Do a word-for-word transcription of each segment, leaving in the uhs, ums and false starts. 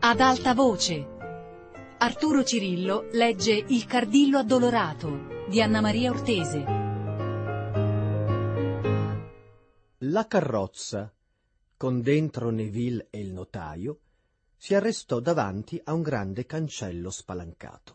Ad alta voce. Arturo Cirillo legge Il Cardillo addolorato di Anna Maria Ortese. La carrozza, con dentro Neville e il notaio, si arrestò davanti a un grande cancello spalancato.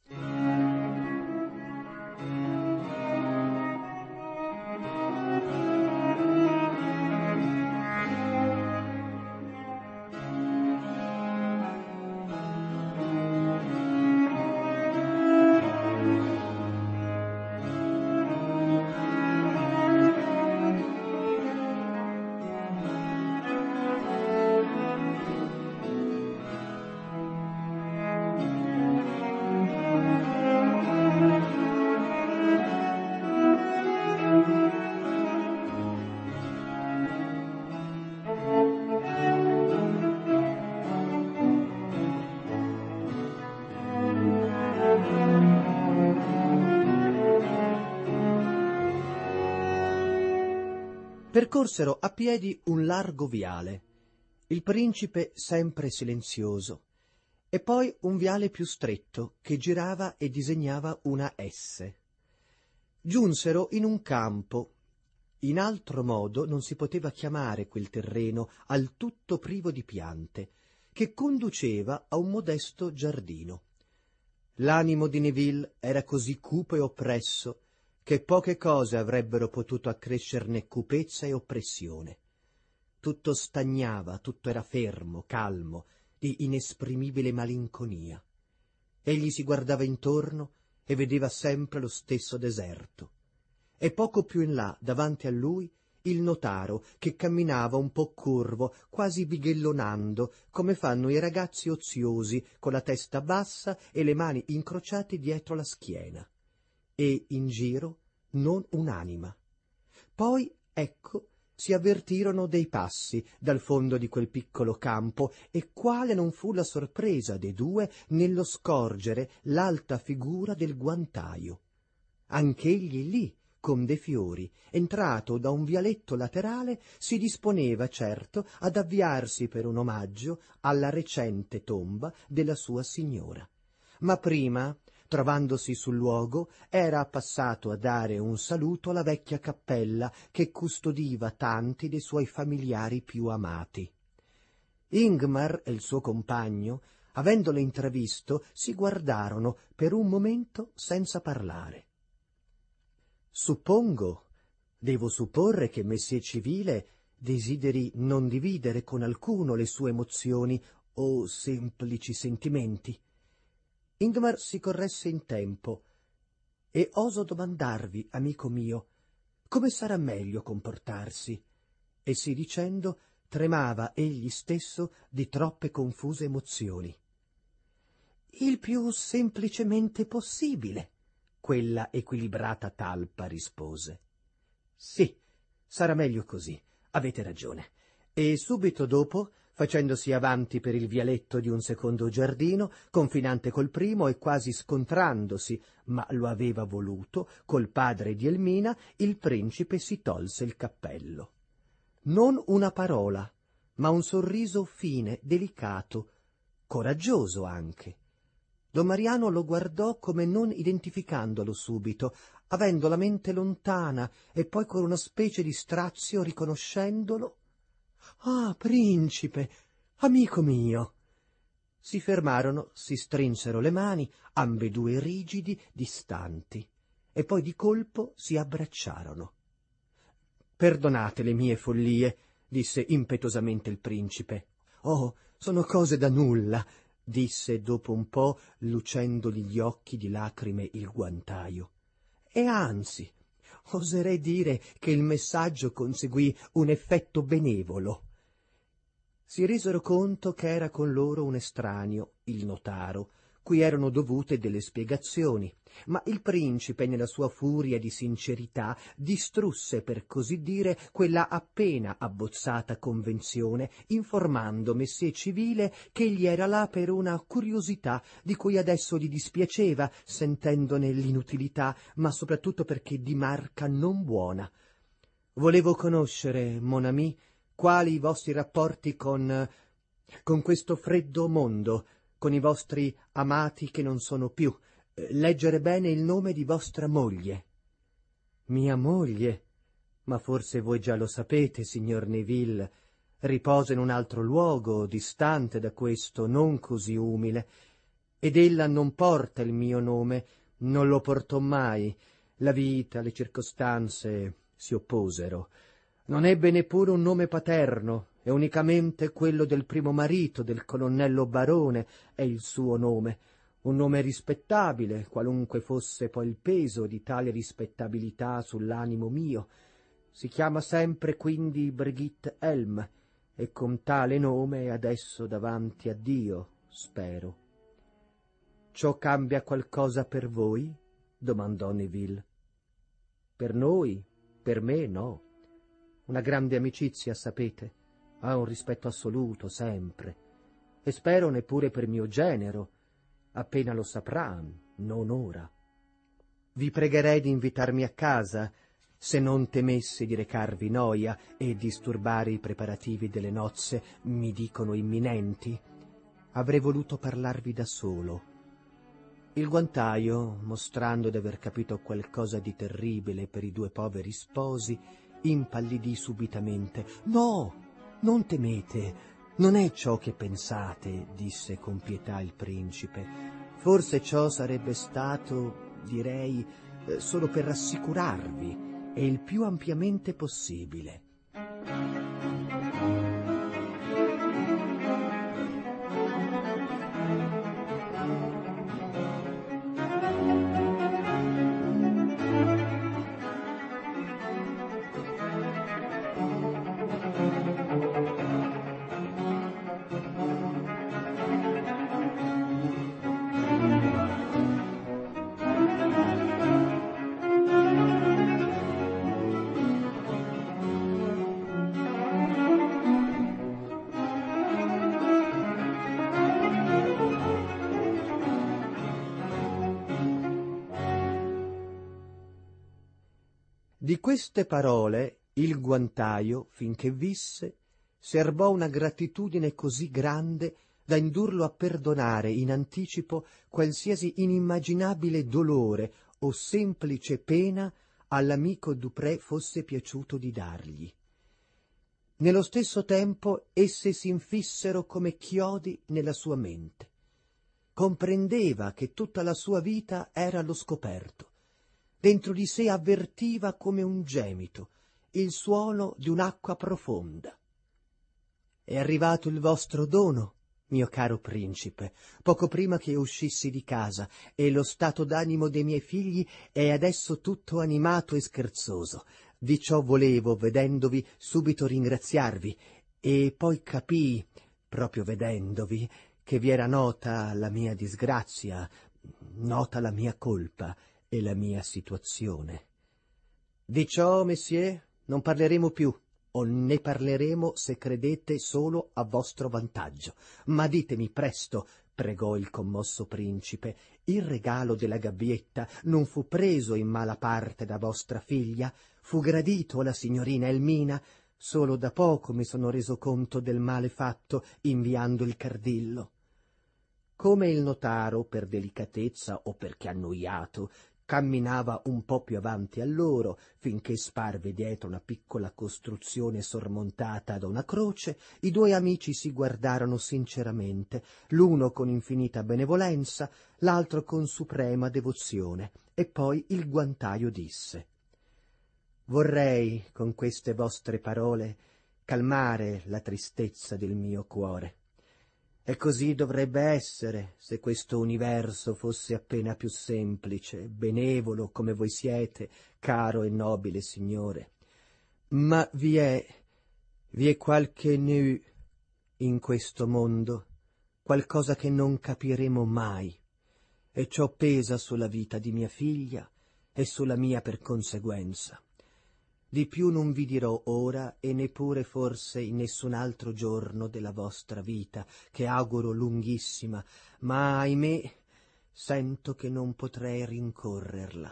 Percorsero a piedi un largo viale, il principe sempre silenzioso, e poi un viale più stretto che girava e disegnava una S. Giunsero in un campo. In altro modo non si poteva chiamare quel terreno al tutto privo di piante, che conduceva a un modesto giardino. L'animo di Neville era così cupo e oppresso che poche cose avrebbero potuto accrescerne cupezza e oppressione. Tutto stagnava, tutto era fermo, calmo, di inesprimibile malinconia. Egli si guardava intorno e vedeva sempre lo stesso deserto. E poco più in là, davanti a lui, il notaro, che camminava un po' curvo, quasi bighellonando, come fanno i ragazzi oziosi, con la testa bassa e le mani incrociate dietro la schiena. E in giro non un'anima. Poi, ecco, si avvertirono dei passi dal fondo di quel piccolo campo, e quale non fu la sorpresa dei due nello scorgere l'alta figura del guantaio. Anch'egli lì, con dei fiori, entrato da un vialetto laterale, si disponeva certo ad avviarsi per un omaggio alla recente tomba della sua signora. Ma prima, trovandosi sul luogo, era passato a dare un saluto alla vecchia cappella che custodiva tanti dei suoi familiari più amati. Ingmar e il suo compagno, avendolo intravisto, si guardarono per un momento senza parlare. Suppongo, devo supporre che messer Civile desideri non dividere con alcuno le sue emozioni o semplici sentimenti. Ingmar si corresse in tempo. E oso domandarvi, amico mio, come sarà meglio comportarsi? E sì dicendo, tremava egli stesso di troppe confuse emozioni. Il più semplicemente possibile, quella equilibrata talpa rispose. Sì, sarà meglio così, avete ragione. E subito dopo, facendosi avanti per il vialetto di un secondo giardino, confinante col primo e quasi scontrandosi, ma lo aveva voluto, col padre di Elmina, il principe si tolse il cappello. Non una parola, ma un sorriso fine, delicato, coraggioso anche. Don Mariano lo guardò come non identificandolo subito, avendo la mente lontana, e poi con una specie di strazio riconoscendolo. «Ah, principe, amico mio!» Si fermarono, si strinsero le mani, ambedue rigidi, distanti, e poi di colpo si abbracciarono. «Perdonate le mie follie», disse impetuosamente il principe. «Oh, sono cose da nulla», disse dopo un po', lucendogli gli occhi di lacrime il guantaio. «E anzi, oserei dire che il messaggio conseguì un effetto benevolo». Si resero conto che era con loro un estraneo, il notaro, cui erano dovute delle spiegazioni, ma il principe, nella sua furia di sincerità, distrusse, per così dire, quella appena abbozzata convenzione, informando messer Civile che egli era là per una curiosità di cui adesso gli dispiaceva, sentendone l'inutilità, ma soprattutto perché di marca non buona. «Volevo conoscere, mon ami, quali i vostri rapporti con con questo freddo mondo, con i vostri amati che non sono più, leggere bene il nome di vostra moglie. Mia moglie? Ma forse voi già lo sapete, signor Neville, riposa in un altro luogo, distante da questo, non così umile, ed ella non porta il mio nome, non lo portò mai. La vita, le circostanze si opposero. Non ebbe neppure un nome paterno, e unicamente quello del primo marito, del colonnello barone, è il suo nome, un nome rispettabile, qualunque fosse poi il peso di tale rispettabilità sull'animo mio. Si chiama sempre quindi Brigitte Helm, e con tale nome è adesso davanti a Dio, spero. Ciò cambia qualcosa per voi? Domandò Neville. Per noi, per me no. Una grande amicizia, sapete, ha un rispetto assoluto sempre, e spero neppure per mio genero, appena lo saprà, non ora. Vi pregherei di invitarmi a casa, se non temessi di recarvi noia e disturbare i preparativi delle nozze, mi dicono imminenti. Avrei voluto parlarvi da solo. Il guantaio, mostrando d'aver capito qualcosa di terribile per i due poveri sposi, impallidì subitamente. «No, non temete, non è ciò che pensate», disse con pietà il principe. «Forse ciò sarebbe stato, direi, solo per rassicurarvi, e il più ampiamente possibile». Di queste parole il guantaio, finché visse, serbò una gratitudine così grande da indurlo a perdonare in anticipo qualsiasi inimmaginabile dolore o semplice pena all'amico Dupré fosse piaciuto di dargli. Nello stesso tempo esse s'infissero come chiodi nella sua mente. Comprendeva che tutta la sua vita era allo scoperto. Dentro di sé avvertiva come un gemito il suono di un'acqua profonda. «È arrivato il vostro dono, mio caro principe, poco prima che uscissi di casa, e lo stato d'animo dei miei figli è adesso tutto animato e scherzoso. Di ciò volevo, vedendovi, subito ringraziarvi, e poi capii, proprio vedendovi, che vi era nota la mia disgrazia, nota la mia colpa e la mia situazione. Di ciò, messieurs, non parleremo più, o ne parleremo se credete solo a vostro vantaggio. Ma ditemi presto, pregò il commosso principe, il regalo della gabbietta non fu preso in mala parte da vostra figlia? Fu gradito alla signorina Elmina? Solo da poco mi sono reso conto del male fatto inviando il cardillo». Come il notaro, per delicatezza o perché annoiato, camminava un po' più avanti a loro, finché sparve dietro una piccola costruzione sormontata da una croce, i due amici si guardarono sinceramente, l'uno con infinita benevolenza, l'altro con suprema devozione, e poi il guantaio disse: «Vorrei, con queste vostre parole, calmare la tristezza del mio cuore. E così dovrebbe essere, se questo universo fosse appena più semplice, benevolo come voi siete, caro e nobile signore. Ma vi è, vi è qualche nu in questo mondo, qualcosa che non capiremo mai, e ciò pesa sulla vita di mia figlia e sulla mia per conseguenza. Di più non vi dirò ora, e neppure forse in nessun altro giorno della vostra vita, che auguro lunghissima, ma ahimè sento che non potrei rincorrerla.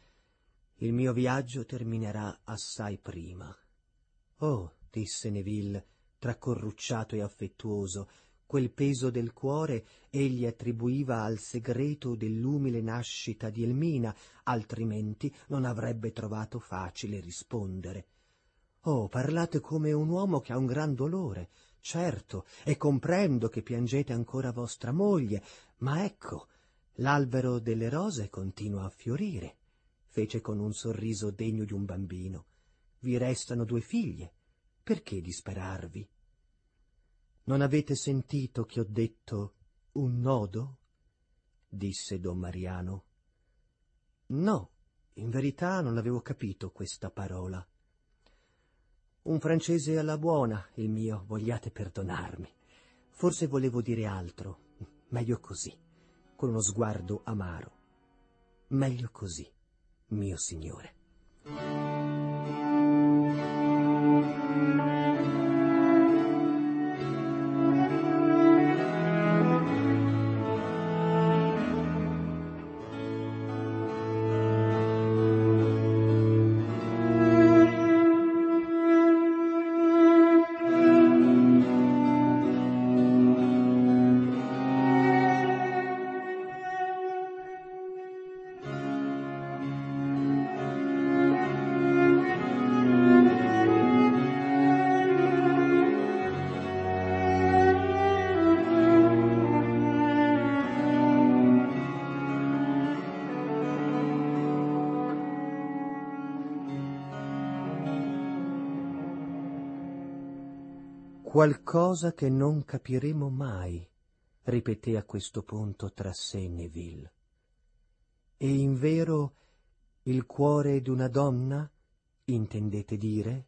Il mio viaggio terminerà assai prima». «Oh», disse Neville, tra corrucciato e affettuoso. Quel peso del cuore egli attribuiva al segreto dell'umile nascita di Elmina, altrimenti non avrebbe trovato facile rispondere. «Oh, parlate come un uomo che ha un gran dolore, certo, e comprendo che piangete ancora vostra moglie, ma ecco, l'albero delle rose continua a fiorire», fece con un sorriso degno di un bambino. «Vi restano due figlie, perché disperarvi?» «Non avete sentito che ho detto un nodo?» disse don Mariano. «No, in verità non avevo capito questa parola». «Un francese alla buona, il mio, vogliate perdonarmi. Forse volevo dire altro. Meglio così», con uno sguardo amaro. «Meglio così, mio signore». «Qualcosa che non capiremo mai», ripeté a questo punto tra sé Neville. «E invero il cuore d'una donna, intendete dire?»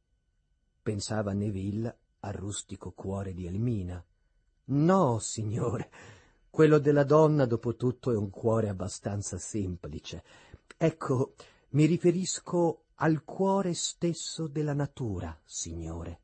Pensava Neville al rustico cuore di Elmina. «No, signore, quello della donna dopo tutto è un cuore abbastanza semplice. Ecco, mi riferisco al cuore stesso della natura, signore».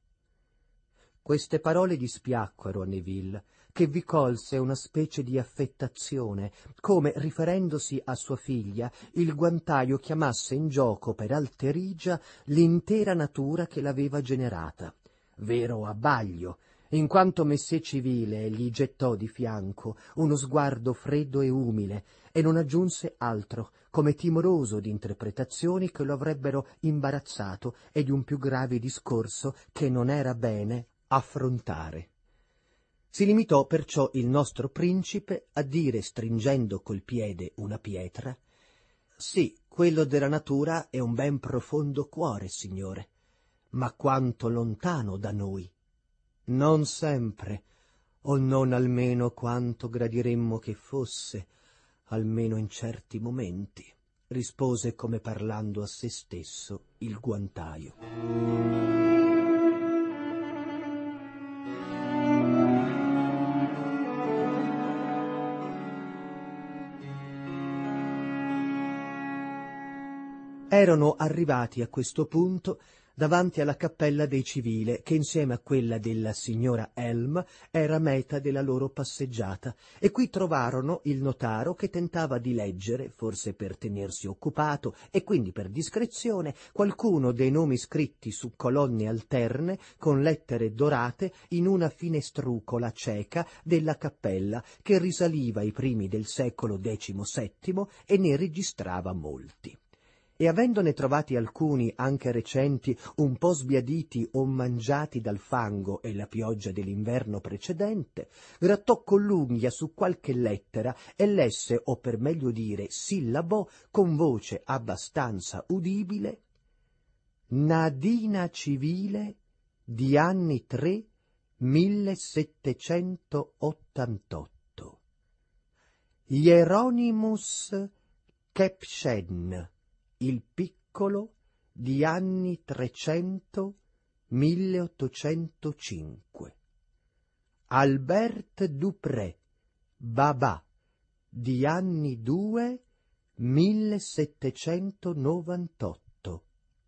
Queste parole dispiacquero a Neville, che vi colse una specie di affettazione, come, riferendosi a sua figlia, il guantaio chiamasse in gioco per alterigia l'intera natura che l'aveva generata. Vero abbaglio, in quanto Messè Civile gli gettò di fianco uno sguardo freddo e umile, e non aggiunse altro, come timoroso di interpretazioni che lo avrebbero imbarazzato e di un più grave discorso che non era bene affrontare. Si limitò perciò il nostro principe a dire, stringendo col piede una pietra: «Sì, quello della natura è un ben profondo cuore, signore, ma quanto lontano da noi. Non sempre, o non almeno quanto gradiremmo che fosse, almeno in certi momenti», rispose come parlando a se stesso il guantaio. Erano arrivati a questo punto davanti alla cappella dei Civile, che insieme a quella della signora Elm era meta della loro passeggiata, e qui trovarono il notaro che tentava di leggere, forse per tenersi occupato e quindi per discrezione, qualcuno dei nomi scritti su colonne alterne con lettere dorate in una finestrucola cieca della cappella, che risaliva ai primi del secolo diciannovesimo e ne registrava molti. E avendone trovati alcuni, anche recenti, un po' sbiaditi o mangiati dal fango e la pioggia dell'inverno precedente, grattò con l'unghia su qualche lettera e lesse, o per meglio dire sillabò, con voce abbastanza udibile: «Nadina Civile di anni tre millesettecentottantotto. Hieronymus Kepchen, il piccolo, di anni trecento milleottocentocinque. Albert Dupré, babà, di anni due millesettecentonovantotto».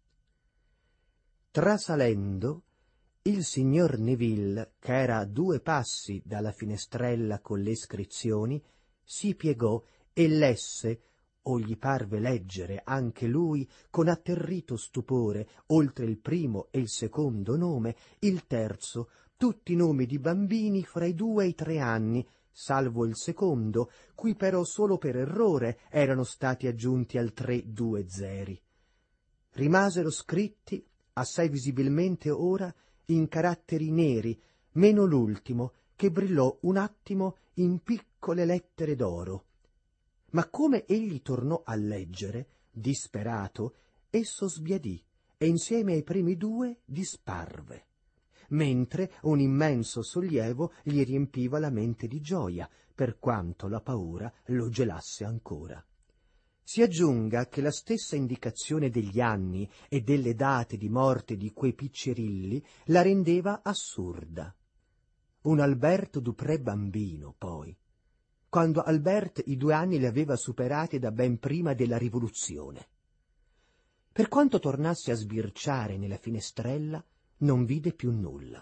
Trasalendo, il signor Neville, che era a due passi dalla finestrella con le iscrizioni, si piegò e lesse, o gli parve leggere anche lui con atterrito stupore, oltre il primo e il secondo nome, il terzo, tutti nomi di bambini fra i due e i tre anni, salvo il secondo, cui però solo per errore erano stati aggiunti al tre due zeri. Rimasero scritti, assai visibilmente ora, in caratteri neri, meno l'ultimo, che brillò un attimo in piccole lettere d'oro. Ma come egli tornò a leggere, disperato, esso sbiadì e insieme ai primi due disparve, mentre un immenso sollievo gli riempiva la mente di gioia, per quanto la paura lo gelasse ancora. Si aggiunga che la stessa indicazione degli anni e delle date di morte di quei piccerilli la rendeva assurda. Un Alberto Dupré bambino, poi, quando Albert i due anni li aveva superati da ben prima della rivoluzione. Per quanto tornasse a sbirciare nella finestrella, non vide più nulla.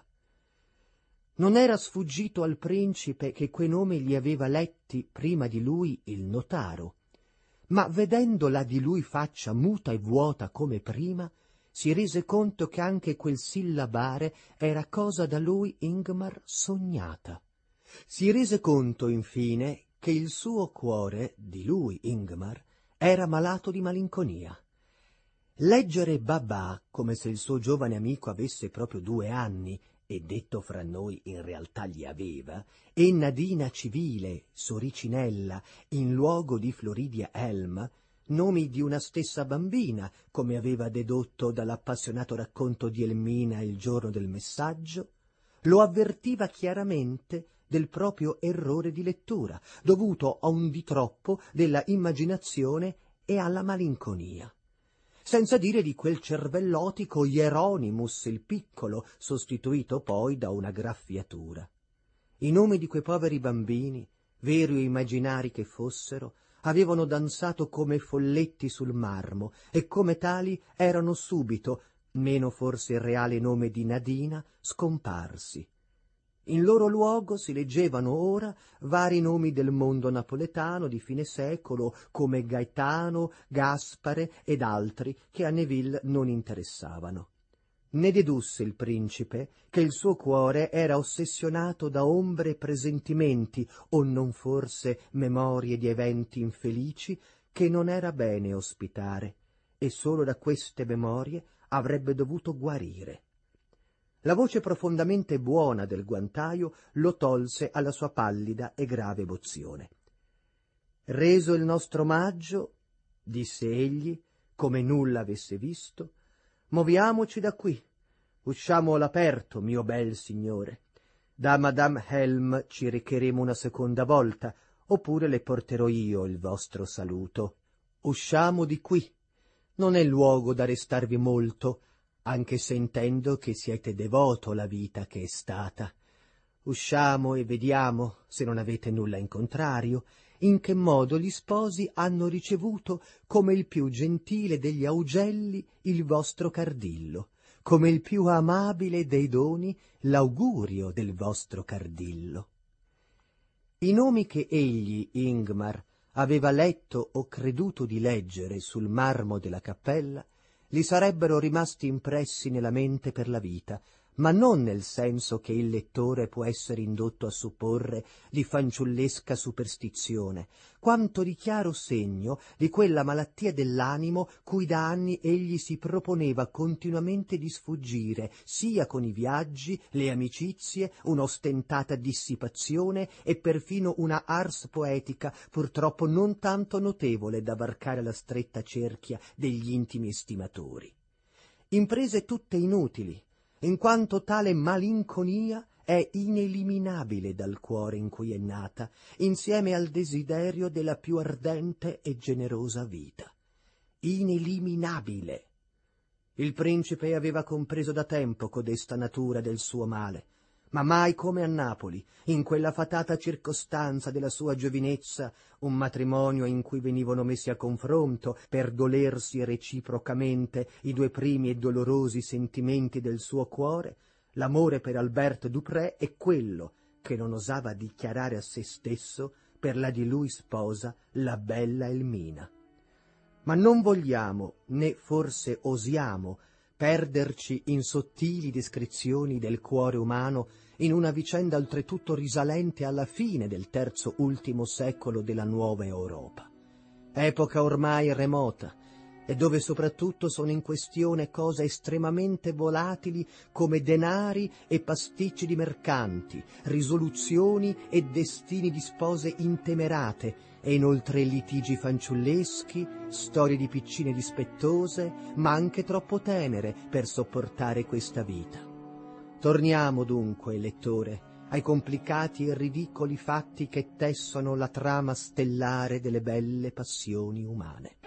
Non era sfuggito al principe che quei nomi li aveva letti prima di lui il notaro, ma vedendo la di lui faccia muta e vuota come prima, si rese conto che anche quel sillabare era cosa da lui Ingmar sognata. Si rese conto, infine, che il suo cuore, di lui Ingmar, era malato di malinconia. Leggere Babà come se il suo giovane amico avesse proprio due anni, e detto fra noi in realtà li aveva, e Nadina Civile, Soricinella, in luogo di Floridia Elm, nomi di una stessa bambina, come aveva dedotto dall'appassionato racconto di Elmina il giorno del messaggio, lo avvertiva chiaramente del proprio errore di lettura, dovuto a un di troppo della immaginazione e alla malinconia. Senza dire di quel cervellotico Hieronymus il piccolo, sostituito poi da una graffiatura. I nomi di quei poveri bambini, veri o immaginari che fossero, avevano danzato come folletti sul marmo e come tali erano subito, meno forse il reale nome di Nadina, scomparsi. In loro luogo si leggevano ora vari nomi del mondo napoletano di fine secolo, come Gaetano, Gaspare ed altri che a Neville non interessavano. Ne dedusse il principe che il suo cuore era ossessionato da ombre e presentimenti, o non forse memorie di eventi infelici, che non era bene ospitare, e solo da queste memorie avrebbe dovuto guarire. La voce profondamente buona del guantaio lo tolse alla sua pallida e grave emozione. «Reso il nostro omaggio», disse egli, come nulla avesse visto, «moviamoci da qui, usciamo all'aperto, mio bel signore. Da Madame Helm ci recheremo una seconda volta, oppure le porterò io il vostro saluto. Usciamo di qui, non è luogo da restarvi molto, anche se intendo che siete devoto alla vita che è stata. Usciamo e vediamo, se non avete nulla in contrario, in che modo gli sposi hanno ricevuto come il più gentile degli augelli il vostro cardillo, come il più amabile dei doni l'augurio del vostro cardillo». I nomi che egli, Ingmar, aveva letto o creduto di leggere sul marmo della cappella gli sarebbero rimasti impressi nella mente per la vita, ma non nel senso che il lettore può essere indotto a supporre di fanciullesca superstizione, quanto di chiaro segno di quella malattia dell'animo cui da anni egli si proponeva continuamente di sfuggire, sia con i viaggi, le amicizie, un'ostentata dissipazione e perfino una ars poetica purtroppo non tanto notevole da varcare la stretta cerchia degli intimi estimatori. Imprese tutte inutili, in quanto tale malinconia è ineliminabile dal cuore in cui è nata, insieme al desiderio della più ardente e generosa vita. Ineliminabile! Il principe aveva compreso da tempo codesta natura del suo male, ma mai come a Napoli, in quella fatata circostanza della sua giovinezza, un matrimonio in cui venivano messi a confronto, per dolersi reciprocamente, i due primi e dolorosi sentimenti del suo cuore, l'amore per Albert Dupré e quello che non osava dichiarare a se stesso per la di lui sposa, la bella Elmina. Ma non vogliamo, né forse osiamo, perderci in sottili descrizioni del cuore umano in una vicenda oltretutto risalente alla fine del terzo ultimo secolo della nuova Europa, epoca ormai remota, e dove soprattutto sono in questione cose estremamente volatili come denari e pasticci di mercanti, risoluzioni e destini di spose intemerate, e inoltre litigi fanciulleschi, storie di piccine dispettose, ma anche troppo tenere per sopportare questa vita. Torniamo dunque, lettore, ai complicati e ridicoli fatti che tessono la trama stellare delle belle passioni umane.